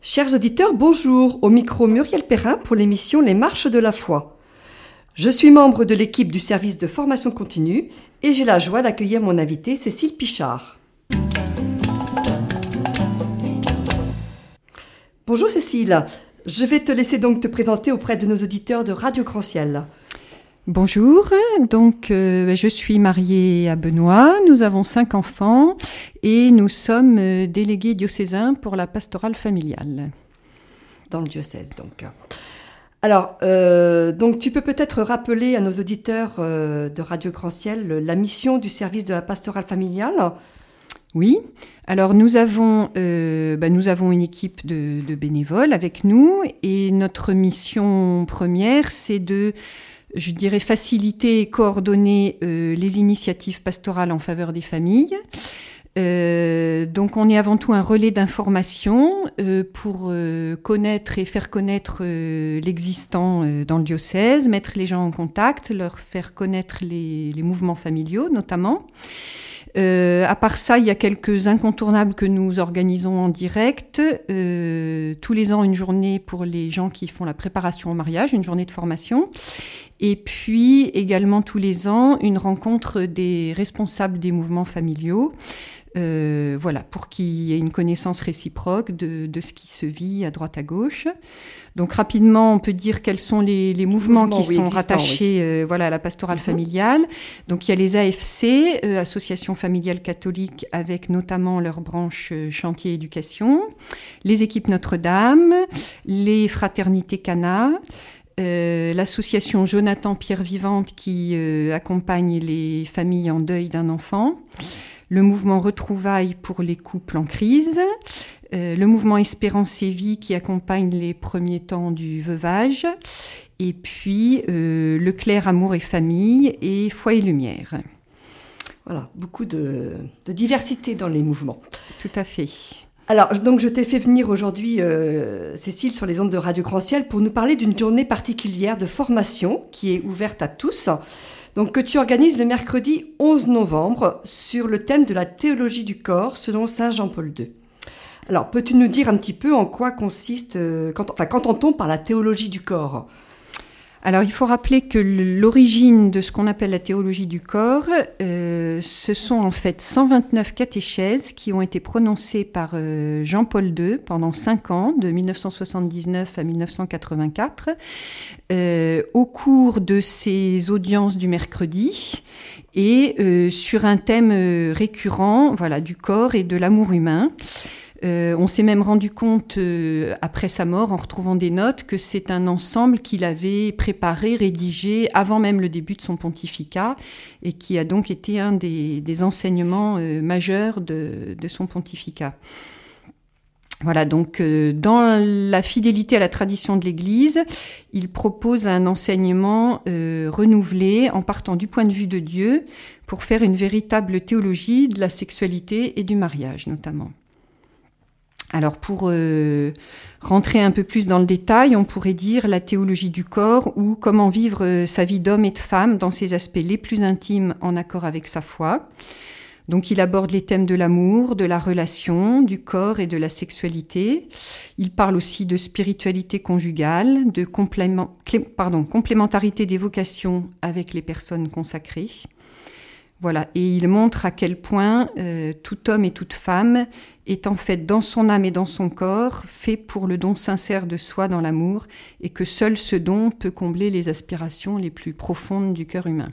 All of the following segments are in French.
Chers auditeurs, bonjour, au micro Muriel Perrin pour l'émission Les Marches de la foi. Je suis membre de l'équipe du service de formation continue et j'ai la joie d'accueillir mon invitée Cécile Pichard. Bonjour Cécile, je vais te laisser donc te présenter auprès de nos auditeurs de Radio Grand Ciel. Bonjour, je suis mariée à Benoît, nous avons 5 enfants et nous sommes délégués diocésains pour la pastorale familiale. Dans le diocèse donc. Alors, donc tu peux peut-être rappeler à nos auditeurs de Radio Grand Ciel la mission du service de la pastorale familiale ? Oui, alors nous avons une équipe de bénévoles avec nous et notre mission première c'est de faciliter et coordonner les initiatives pastorales en faveur des familles. Donc on est avant tout un relais d'information pour connaître et faire connaître l'existant dans le diocèse, mettre les gens en contact, leur faire connaître les mouvements familiaux notamment. À part ça, il y a quelques incontournables que nous organisons en direct. Tous les ans, une journée pour les gens qui font la préparation au mariage, une journée de formation. Et puis également tous les ans, une rencontre des responsables des mouvements familiaux. Pour qu'il y ait une connaissance réciproque de ce qui se vit à droite à gauche. Donc rapidement, on peut dire quels sont les mouvements qui sont rattachés à la pastorale familiale. Donc il y a les AFC, Association familiale catholique, avec notamment leur branche chantier éducation, les équipes Notre-Dame, les fraternités Cana, l'association Jonathan Pierre Vivante qui accompagne les familles en deuil d'un enfant, le mouvement Retrouvailles pour les couples en crise, le mouvement Espérance et Vie qui accompagne les premiers temps du veuvage, et puis le Clair Amour et Famille et Foi et Lumière. Voilà, beaucoup de diversité dans les mouvements. Tout à fait. Alors, donc je t'ai fait venir aujourd'hui, Cécile, sur les ondes de Radio Grand Ciel pour nous parler d'une journée particulière de formation qui est ouverte à tous. Donc, que tu organises le mercredi 11 novembre sur le thème de la théologie du corps selon Saint Jean-Paul II. Alors, peux-tu nous dire un petit peu en quoi consiste, qu'entend-on par la théologie du corps ? Alors, il faut rappeler que l'origine de ce qu'on appelle la théologie du corps, ce sont en fait 129 catéchèses qui ont été prononcées par Jean-Paul II pendant 5 ans, de 1979 à 1984, au cours de ces audiences du mercredi et sur un thème récurrent, du corps et de l'amour humain. On s'est même rendu compte, après sa mort, en retrouvant des notes, que c'est un ensemble qu'il avait préparé, rédigé avant même le début de son pontificat et qui a donc été un des enseignements majeurs de son pontificat. Voilà, donc dans la fidélité à la tradition de l'Église, il propose un enseignement renouvelé en partant du point de vue de Dieu pour faire une véritable théologie de la sexualité et du mariage notamment. Alors pour rentrer un peu plus dans le détail, on pourrait dire la théologie du corps ou comment vivre sa vie d'homme et de femme dans ses aspects les plus intimes en accord avec sa foi. Donc il aborde les thèmes de l'amour, de la relation, du corps et de la sexualité. Il parle aussi de spiritualité conjugale, de complémentarité des vocations avec les personnes consacrées. Voilà, et il montre à quel point tout homme et toute femme est en fait dans son âme et dans son corps fait pour le don sincère de soi dans l'amour et que seul ce don peut combler les aspirations les plus profondes du cœur humain.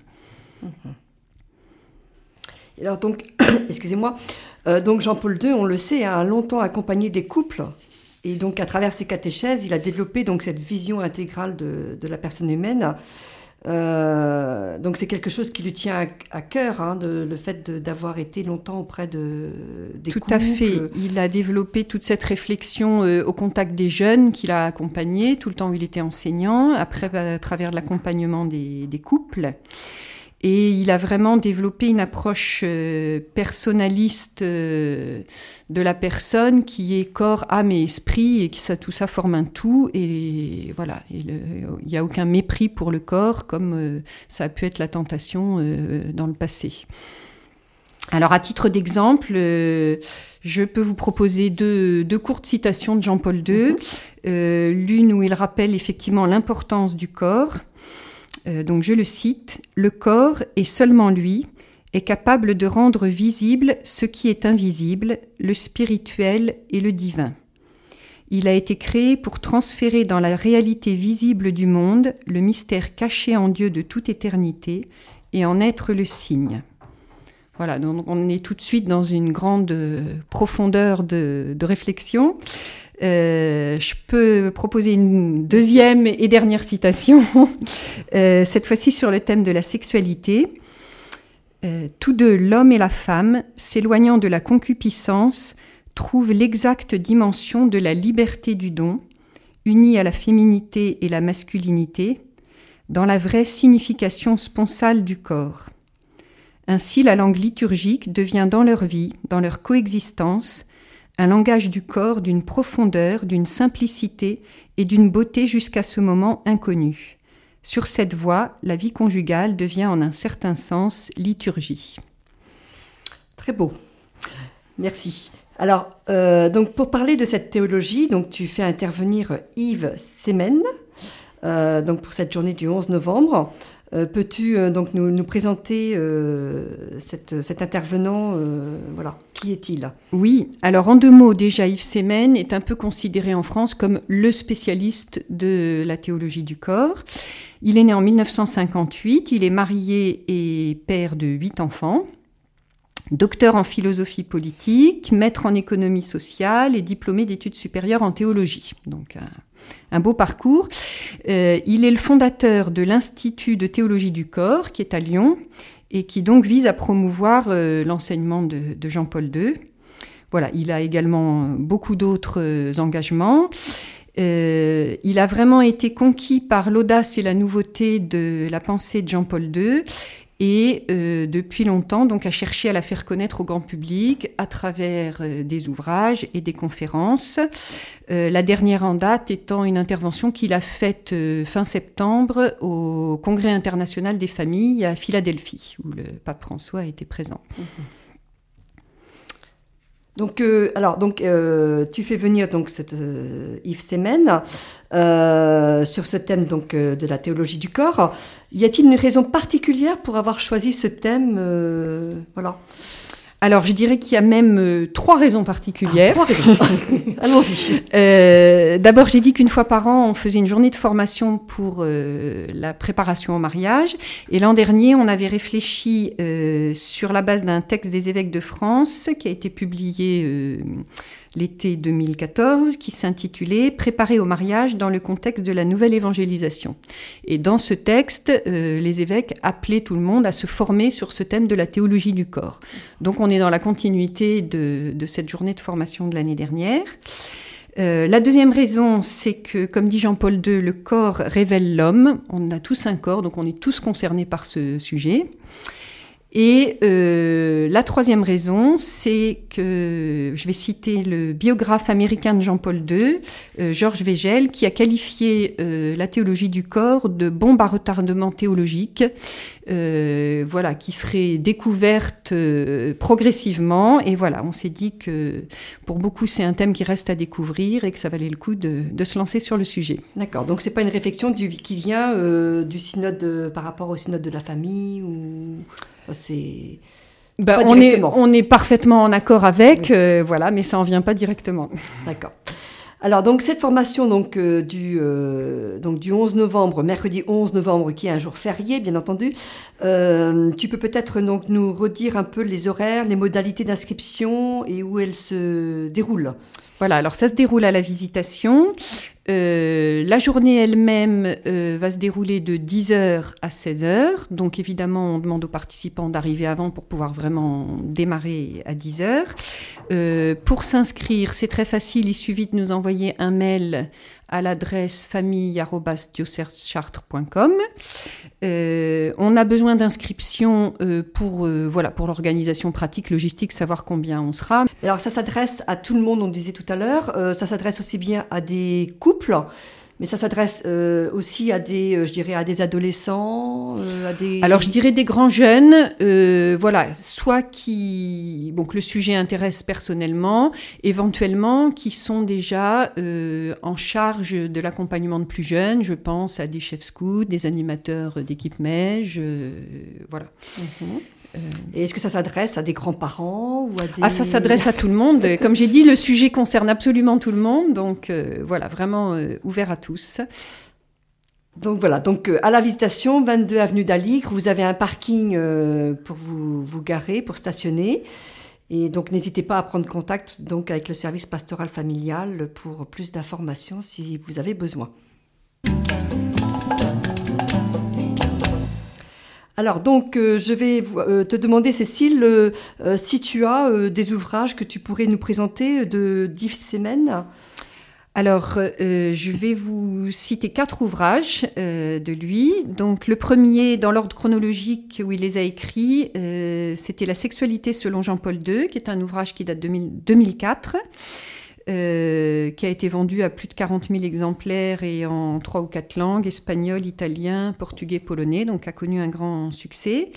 Alors donc, excusez-moi, donc Jean-Paul II, on le sait, a longtemps accompagné des couples et donc à travers ses catéchèses, il a développé donc cette vision intégrale de la personne humaine. Donc c'est quelque chose qui lui tient à cœur, le fait d'avoir été longtemps auprès des couples. Tout à fait. Il a développé toute cette réflexion au contact des jeunes qu'il a accompagnés tout le temps où il était enseignant, après à travers l'accompagnement des couples. Et il a vraiment développé une approche personnaliste de la personne qui est corps, âme et esprit et tout ça forme un tout. Et voilà, il n'y a aucun mépris pour le corps comme ça a pu être la tentation dans le passé. Alors, à titre d'exemple, je peux vous proposer deux courtes citations de Jean-Paul II. L'une où il rappelle effectivement l'importance du corps. Donc, je le cite. « Le corps, et seulement lui, est capable de rendre visible ce qui est invisible, le spirituel et le divin. Il a été créé pour transférer dans la réalité visible du monde le mystère caché en Dieu de toute éternité et en être le signe. » Voilà, donc on est tout de suite dans une grande profondeur de réflexion. Je peux proposer une deuxième et dernière citation, cette fois-ci sur le thème de la sexualité. Tous deux, l'homme et la femme, s'éloignant de la concupiscence, trouvent l'exacte dimension de la liberté du don, unie à la féminité et la masculinité, dans la vraie signification sponsale du corps. Ainsi, la langue liturgique devient dans leur vie, dans leur coexistence, un langage du corps d'une profondeur, d'une simplicité et d'une beauté jusqu'à ce moment inconnue. Sur cette voie, la vie conjugale devient en un certain sens liturgie. Très beau. Merci. Alors, donc pour parler de cette théologie, donc tu fais intervenir Yves Semen, donc pour cette journée du 11 novembre. Peux-tu donc nous présenter cet intervenant voilà, qui est-il ? Oui, alors en deux mots, déjà Yves Semen est un peu considéré en France comme le spécialiste de la théologie du corps. Il est né en 1958, il est marié et père de 8 enfants. Docteur en philosophie politique, maître en économie sociale et diplômé d'études supérieures en théologie. Donc un beau parcours. Il est le fondateur de l'Institut de théologie du corps qui est à Lyon et qui donc vise à promouvoir l'enseignement de Jean-Paul II. Voilà, il a également beaucoup d'autres engagements. Il a vraiment été conquis par l'audace et la nouveauté de la pensée de Jean-Paul II. Et depuis longtemps, donc, a cherché à la faire connaître au grand public à travers des ouvrages et des conférences. La dernière en date étant une intervention qu'il a faite fin septembre au Congrès international des familles à Philadelphie, où le pape François était présent. Donc, tu fais venir donc Yves Semen sur ce thème donc de la théologie du corps. Y a-t-il une raison particulière pour avoir choisi ce thème voilà. Alors, je dirais qu'il y a même 3 raisons particulières. 3 raisons. Allons-y. D'abord, j'ai dit qu'une fois par an, on faisait une journée de formation pour la préparation au mariage. Et l'an dernier, on avait réfléchi sur la base d'un texte des évêques de France qui a été publié l'été 2014, qui s'intitulait « Préparer au mariage dans le contexte de la nouvelle évangélisation ». Et dans ce texte, les évêques appelaient tout le monde à se former sur ce thème de la théologie du corps. Donc on est dans la continuité de cette journée de formation de l'année dernière. La deuxième raison, c'est que, comme dit Jean-Paul II, le corps révèle l'homme. On a tous un corps, donc on est tous concernés par ce sujet. Et la troisième raison, c'est que, je vais citer le biographe américain de Jean-Paul II, Georges Végel, qui a qualifié la théologie du corps de bombe à retardement théologique, voilà, qui serait découverte progressivement. Et voilà, on s'est dit que pour beaucoup, c'est un thème qui reste à découvrir et que ça valait le coup de se lancer sur le sujet. D'accord, donc c'est pas une réflexion qui vient du synode par rapport au synode de la famille ou... C'est on est parfaitement en accord avec, oui. Voilà, mais ça en vient pas directement. D'accord. Alors donc cette formation donc du 11 novembre, mercredi 11 novembre, qui est un jour férié bien entendu. Tu peux peut-être donc nous redire un peu les horaires, les modalités d'inscription et où elles se déroulent. Voilà, alors ça se déroule à la Visitation. La journée elle-même va se dérouler de 10h à 16h. Donc évidemment, on demande aux participants d'arriver avant pour pouvoir vraiment démarrer à 10h. Pour s'inscrire, c'est très facile. Il suffit de nous envoyer un mail à l'adresse famille@diocèsechartres.com. On a besoin d'inscriptions pour l'organisation pratique, logistique, savoir combien on sera. Alors ça s'adresse à tout le monde, on disait tout à l'heure. Ça s'adresse aussi bien à des couples Mais ça s'adresse aussi à je dirais, à des adolescents, à des... Alors, je dirais des grands jeunes, voilà, soit que le sujet intéresse personnellement, éventuellement qui sont déjà en charge de l'accompagnement de plus jeunes. Je pense à des chefs scouts, des animateurs d'équipe Mège, voilà. Et est-ce que ça s'adresse à des grands-parents ou à des... Ah, ça s'adresse à tout le monde. Comme j'ai dit, le sujet concerne absolument tout le monde. Donc, voilà, vraiment ouvert à tous. Donc, voilà. Donc, à la Visitation, 22 avenue d'Aligre, vous avez un parking pour vous garer, pour stationner. Et donc, n'hésitez pas à prendre contact donc, avec le service pastoral familial pour plus d'informations si vous avez besoin. Alors donc, je vais te demander, Cécile, si tu as des ouvrages que tu pourrais nous présenter de Yves Semen. Alors, je vais vous citer 4 ouvrages de lui. Donc, le premier, dans l'ordre chronologique où il les a écrits, c'était La sexualité selon Jean-Paul II, qui est un ouvrage qui date de 2004. Qui a été vendu à plus de 40 000 exemplaires et en 3 ou 4 langues, espagnol, italien, portugais, polonais, donc a connu un grand succès.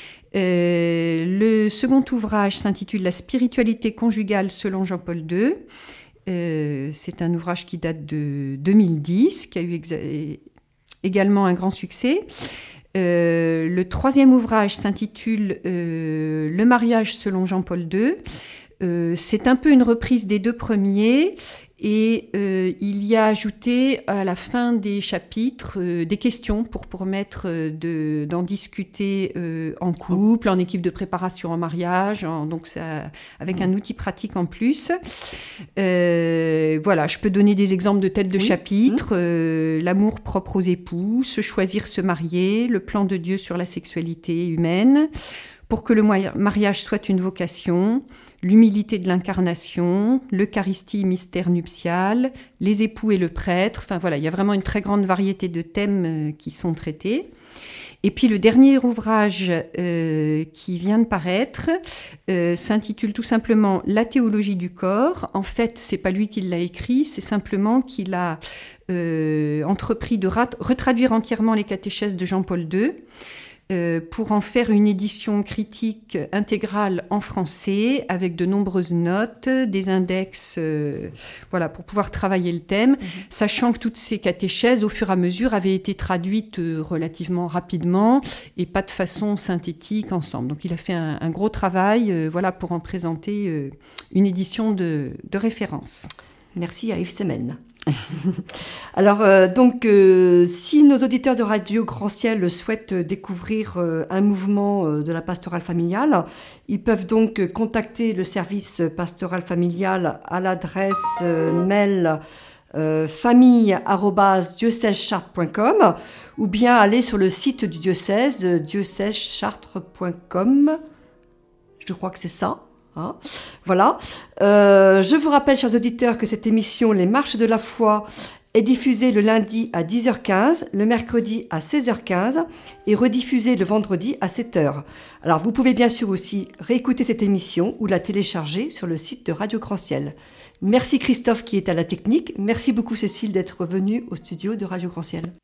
Le second ouvrage s'intitule La spiritualité conjugale selon Jean-Paul II. C'est un ouvrage qui date de 2010, qui a eu également un grand succès. Le troisième ouvrage s'intitule Le mariage selon Jean-Paul II. C'est un peu une reprise des 2 premiers et il y a ajouté à la fin des chapitres des questions pour permettre d'en discuter en couple, en équipe de préparation en mariage, donc ça, avec un outil pratique en plus. Voilà, je peux donner des exemples de têtes de chapitre, l'amour propre aux époux, se choisir, se marier, le plan de Dieu sur la sexualité humaine, pour que le mariage soit une vocation, l'humilité de l'incarnation, l'Eucharistie, mystère nuptial, les époux et le prêtre. Enfin voilà, il y a vraiment une très grande variété de thèmes qui sont traités. Et puis le dernier ouvrage qui vient de paraître s'intitule tout simplement La théologie du corps. En fait, c'est pas lui qui l'a écrit, c'est simplement qu'il a entrepris de retraduire entièrement les catéchèses de Jean-Paul II. Pour en faire une édition critique intégrale en français avec de nombreuses notes, des index, voilà, pour pouvoir travailler le thème, sachant que toutes ces catéchèses, au fur et à mesure, avaient été traduites relativement rapidement et pas de façon synthétique ensemble. Donc il a fait un gros travail voilà, pour en présenter une édition de référence. Merci à Yves Semen. Alors, si nos auditeurs de Radio Grand Ciel souhaitent découvrir un mouvement de la pastorale familiale, ils peuvent donc contacter le service pastoral familial à l'adresse mail famille@diocèsechartres.com ou bien aller sur le site du diocèse, diocèsechartres.com. Je crois que c'est ça. Hein, voilà. Je vous rappelle, chers auditeurs, que cette émission Les Marches de la Foi est diffusée le lundi à 10h15, le mercredi à 16h15 et rediffusée le vendredi à 7h. Alors, vous pouvez bien sûr aussi réécouter cette émission ou la télécharger sur le site de Radio Grand Ciel. Merci Christophe qui est à la technique. Merci beaucoup Cécile d'être venue au studio de Radio Grand Ciel.